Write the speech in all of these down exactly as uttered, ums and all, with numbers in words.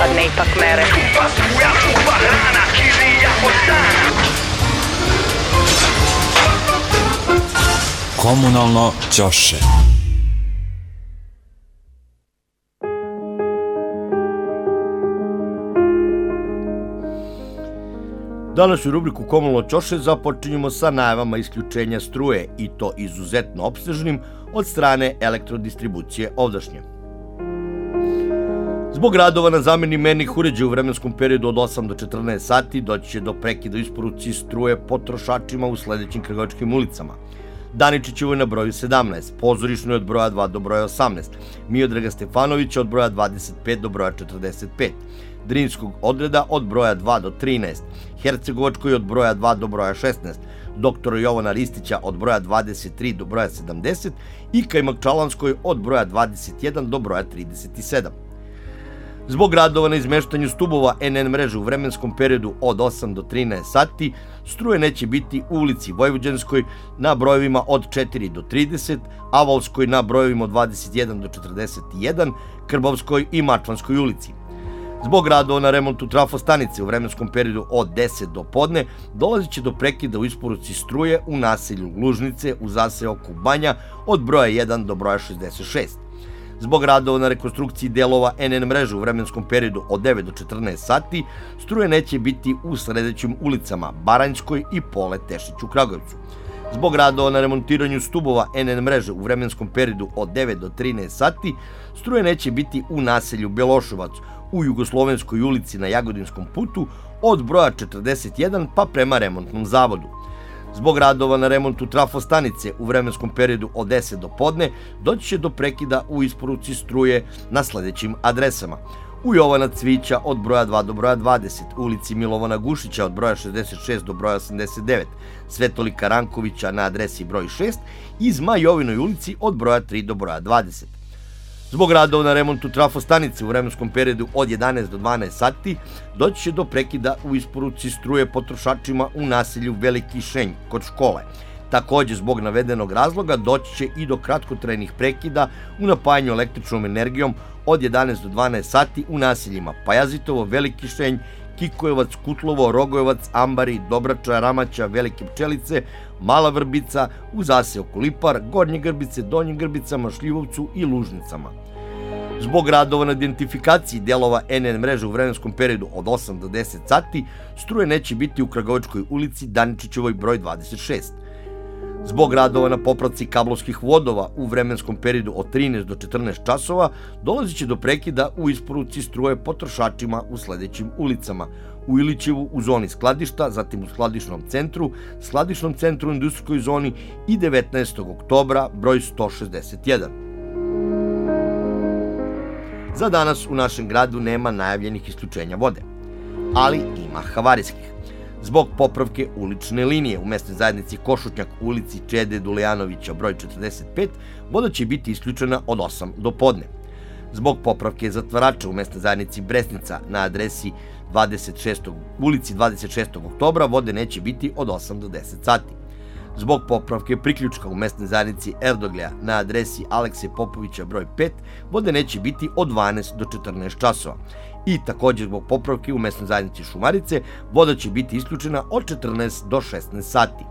hladne ipak mere. Skupa struja, skupa hrana, kirija od dana. Komunalno ćoše. Danas u rubriku Komunalno ćoše započinjemo sa najavama isključenja struje i to izuzetno opsežnim od strane elektrodistribucije ovdašnje. Zbog radova na zameni mernih uređaja u vremenskom periodu od osam do četrnaest sati doći će do prekida u isporuci struje potrošačima u sledećim Kragujevčkim ulicama. Daničićevoj na broju sedamnaest, Pozorišnoj od broja dva do broja osamnaest, Miodraga Stefanovića od broja dvadeset pet do broja četrdeset pet, Drinskog odreda od broja dva do trinaest, Hercegovačkoj od broja dva do broja šesnaest, doktora Jovana Ristića od broja dvadeset tri do broja sedamdeset i Kajmakčalanskoj od broja dvadeset jedan do broja trideset sedam. Zbog radova na izmeštanju stubova en en mreže u vremenskom periodu od osam do trinaest sati, struje neće biti u ulici Vojvođanskoj na brojevima od četiri do trideset, Avalskoj na brojevima od dvadeset jedan do četrdeset jedan, Krbovskoj i Mačvanskoj ulici. Zbog radova na remontu trafostanice u vremenskom periodu od deset do podne, dolazit će do prekida u isporuci struje u naselju Lužnice u zaseoku Banja od broja jedan do broja šezdeset šest. Zbog radova na rekonstrukciji delova en en mreže u vremenskom periodu od devet do četrnaest sati, struje neće biti u sledećim ulicama Baranjskoj i Pole Tešić u Kragujevcu. Zbog radova na remontiranju stubova en en mreže u vremenskom periodu od devet do trinaest sati, struje neće biti u naselju Beloševac u Jugoslovenskoj ulici na Jagodinskom putu od broja četrdeset jedan pa prema remontnom zavodu. Zbog radova na remontu trafostanice u vremenskom periodu od deset do podne doći će do prekida u isporuci struje na sledećim adresama. U Jovana Cvića od broja dva do broja dvadeset, ulici Milovana Gušića od broja šezdeset šest do broja osamdeset devet, Svetolika Rankovića na adresi broj šest i Zmajovinoj ulici od broja tri do broja dvadeset. Zbog radova na remontu trafostanice u vremenskom periodu od jedanaest do dvanaest sati doći će do prekida u isporuci struje potrošačima u naselju Veliki Šenj kod škole. Takođe, zbog navedenog razloga doći će i do kratkotrajnih prekida u napajanju električnom energijom od jedanaest do dvanaest sati u naseljima Pajazitovo, Veliki Šenj, Kikojevac, Kutlovo, Rogojevac, Ambari, Dobrača, Ramaća, Velike Pčelice, Mala Vrbica, u zaseoku Lipar, Gornje Grbice, Donje Grbicama, Šljivovcu i Lužnicama. Zbog radova na identifikaciji delova en en mreže u vremenskom periodu od osam do deset sati, struje neće biti u Kragujevačkoj ulici Daničićevoj broj dvadeset šest. Zbog radova na popravci kablovskih vodova u vremenskom periodu od trinaest do četrnaest časova, dolazit će do prekida u isporuci struje potrošačima u sledećim ulicama. U Ilićevu u zoni skladišta, zatim u skladišnom centru, skladišnom centru u industrijskoj zoni i devetnaestog oktobra broj sto šezdeset jedan. Za danas u našem gradu nema najavljenih isključenja vode, ali ima havarijskih. Zbog popravke ulične linije u mesnoj zajednici Košutnjak u ulici Čede Dulijanovića broj četrdeset pet, voda će biti isključena od osam do podne. Zbog popravke zatvarača u mesnoj zajednici Bresnica na adresi dvadeset šestog ulici dvadeset šestog oktobra vode neće biti od osam do deset sati. Zbog popravke priključka u mesnoj zajednici Erdoglja na adresi Alekse Popovića broj pet, vode neće biti od dvanaest do četrnaest časova. I također zbog popravke u mesnoj zajednici Šumarice, voda će biti isključena od četrnaest do šesnaest sati.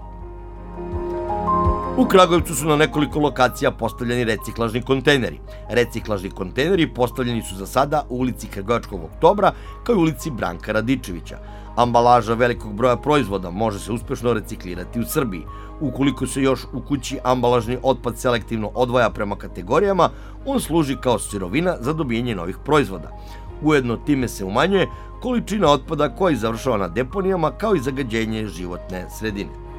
U Kragujevcu su na nekoliko lokacija postavljeni reciklažni kontejneri. Reciklažni kontejneri postavljeni su za sada u ulici Kragujevačkog oktobra kao i ulici Branka Radičevića. Ambalaža velikog broja proizvoda može se uspešno reciklirati u Srbiji. Ukoliko se još u kući ambalažni otpad selektivno odvaja prema kategorijama, on služi kao sirovina za dobijanje novih proizvoda. Ujedno time se umanjuje količina otpada koji završava na deponijama kao i zagađenje životne sredine.